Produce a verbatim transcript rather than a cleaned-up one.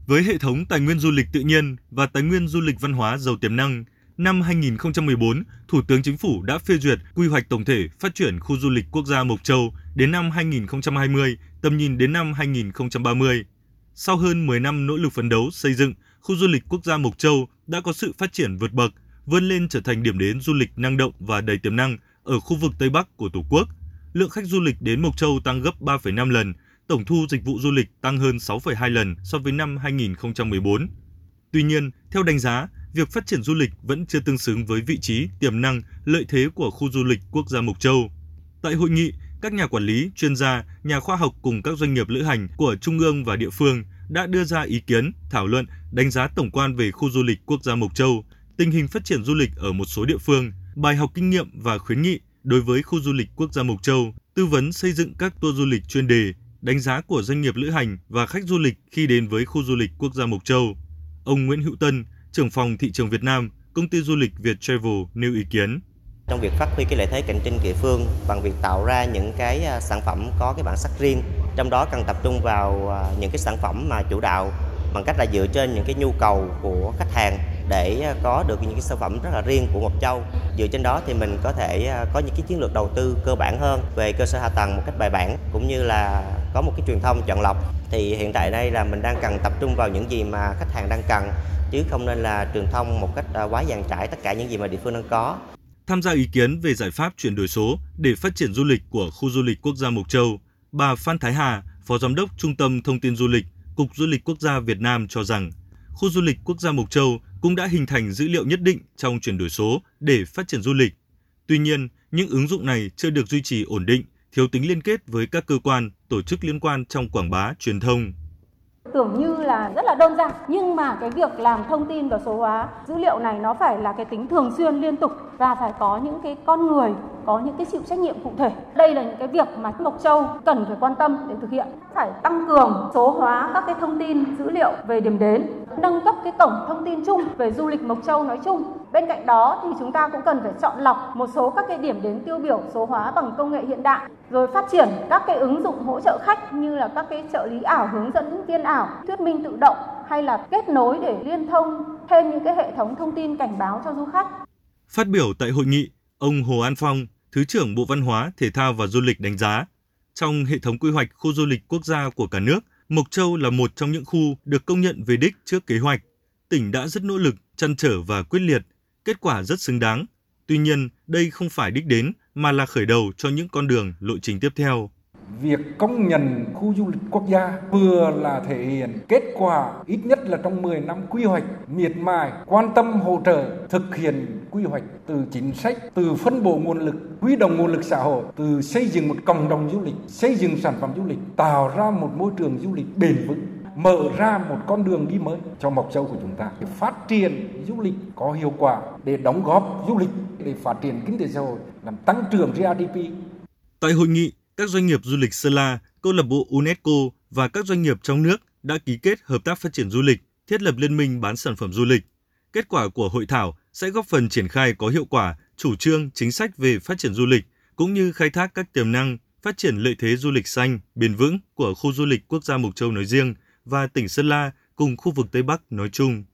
Với hệ thống tài nguyên du lịch tự nhiên và tài nguyên du lịch văn hóa giàu tiềm năng, năm hai nghìn không trăm mười bốn, Thủ tướng Chính phủ đã phê duyệt quy hoạch tổng thể phát triển khu du lịch quốc gia Mộc Châu đến năm hai nghìn không trăm hai mươi, tầm nhìn đến năm hai nghìn không trăm ba mươi. Sau hơn mười năm nỗ lực phấn đấu xây dựng, khu du lịch quốc gia Mộc Châu đã có sự phát triển vượt bậc, vươn lên trở thành điểm đến du lịch năng động và đầy tiềm năng ở khu vực Tây Bắc của Tổ quốc. Lượng khách du lịch đến Mộc Châu tăng gấp ba phẩy năm lần, tổng thu dịch vụ du lịch tăng hơn sáu phẩy hai lần so với năm hai nghìn không trăm mười bốn. Tuy nhiên, theo đánh giá, việc phát triển du lịch vẫn chưa tương xứng với vị trí, tiềm năng, lợi thế của khu du lịch quốc gia Mộc Châu. Tại hội nghị, các nhà quản lý, chuyên gia, nhà khoa học cùng các doanh nghiệp lữ hành của trung ương và địa phương đã đưa ra ý kiến, thảo luận, đánh giá tổng quan về khu du lịch quốc gia Mộc Châu, tình hình phát triển du lịch ở một số địa phương, bài học kinh nghiệm và khuyến nghị đối với khu du lịch quốc gia Mộc Châu, tư vấn xây dựng các tour du lịch chuyên đề, đánh giá của doanh nghiệp lữ hành và khách du lịch khi đến với khu du lịch quốc gia Mộc Châu. Ông Nguyễn Hữu Tân, trưởng phòng thị trường Việt Nam, công ty du lịch Viettravel nêu ý kiến. Trong việc phát huy cái lợi thế cạnh tranh địa phương bằng việc tạo ra những cái sản phẩm có cái bản sắc riêng, trong đó cần tập trung vào những cái sản phẩm mà chủ đạo bằng cách là dựa trên những cái nhu cầu của khách hàng để có được những cái sản phẩm rất là riêng của Mộc Châu. Dựa trên đó thì mình có thể có những cái chiến lược đầu tư cơ bản hơn về cơ sở hạ tầng một cách bài bản, cũng như là có một cái truyền thông chọn lọc. Thì hiện tại đây là mình đang cần tập trung vào những gì mà khách hàng đang cần, chứ không nên là truyền thông một cách quá dàn trải tất cả những gì mà địa phương đang có. Tham gia ý kiến về giải pháp chuyển đổi số để phát triển du lịch của khu du lịch quốc gia Mộc Châu, bà Phan Thái Hà, Phó Giám đốc Trung tâm Thông tin Du lịch, Cục Du lịch Quốc gia Việt Nam cho rằng, khu du lịch quốc gia Mộc Châu cũng đã hình thành dữ liệu nhất định trong chuyển đổi số để phát triển du lịch. Tuy nhiên, những ứng dụng này chưa được duy trì ổn định, thiếu tính liên kết với các cơ quan, tổ chức liên quan trong quảng bá, truyền thông. Tưởng như là rất là đơn giản, nhưng mà cái việc làm thông tin và số hóa dữ liệu này nó phải là cái tính thường xuyên liên tục và phải có những cái con người, có những cái chịu trách nhiệm cụ thể. Đây là những cái việc mà Mộc Châu cần phải quan tâm để thực hiện. Phải tăng cường số hóa các cái thông tin dữ liệu về điểm đến, nâng cấp cái cổng thông tin chung về du lịch Mộc Châu nói chung. Bên cạnh đó thì chúng ta cũng cần phải chọn lọc một số các cái điểm đến tiêu biểu số hóa bằng công nghệ hiện đại, rồi phát triển các cái ứng dụng hỗ trợ khách như là các cái trợ lý ảo, hướng dẫn viên ảo, thuyết minh tự động hay là kết nối để liên thông thêm những cái hệ thống thông tin cảnh báo cho du khách. Phát biểu tại hội nghị, ông Hồ An Phong, Thứ trưởng Bộ Văn hóa, Thể thao và Du lịch đánh giá, trong hệ thống quy hoạch khu du lịch quốc gia của cả nước, Mộc Châu là một trong những khu được công nhận về đích trước kế hoạch. Tỉnh đã rất nỗ lực, trăn trở và quyết liệt, kết quả rất xứng đáng. Tuy nhiên, đây không phải đích đến mà là khởi đầu cho những con đường, lộ trình tiếp theo. Việc công nhận khu du lịch quốc gia vừa là thể hiện kết quả ít nhất là trong mười năm quy hoạch miệt mài, quan tâm hỗ trợ thực hiện quy hoạch từ chính sách, từ phân bổ nguồn lực, huy động nguồn lực xã hội, từ xây dựng một cộng đồng du lịch, xây dựng sản phẩm du lịch, tạo ra một môi trường du lịch bền vững, mở ra một con đường đi mới cho Mộc Châu của chúng ta. Để phát triển du lịch có hiệu quả, để đóng góp du lịch, để phát triển kinh tế xã hội, làm tăng trưởng giê đê pê. Tại hội nghị, các doanh nghiệp du lịch Sơn La, câu lạc bộ UNESCO và các doanh nghiệp trong nước đã ký kết hợp tác phát triển du lịch, thiết lập liên minh bán sản phẩm du lịch. Kết quả của hội thảo sẽ góp phần triển khai có hiệu quả chủ trương, chính sách về phát triển du lịch, cũng như khai thác các tiềm năng, phát triển lợi thế du lịch xanh, bền vững của khu du lịch quốc gia Mộc Châu nói riêng và tỉnh Sơn La cùng khu vực Tây Bắc nói chung.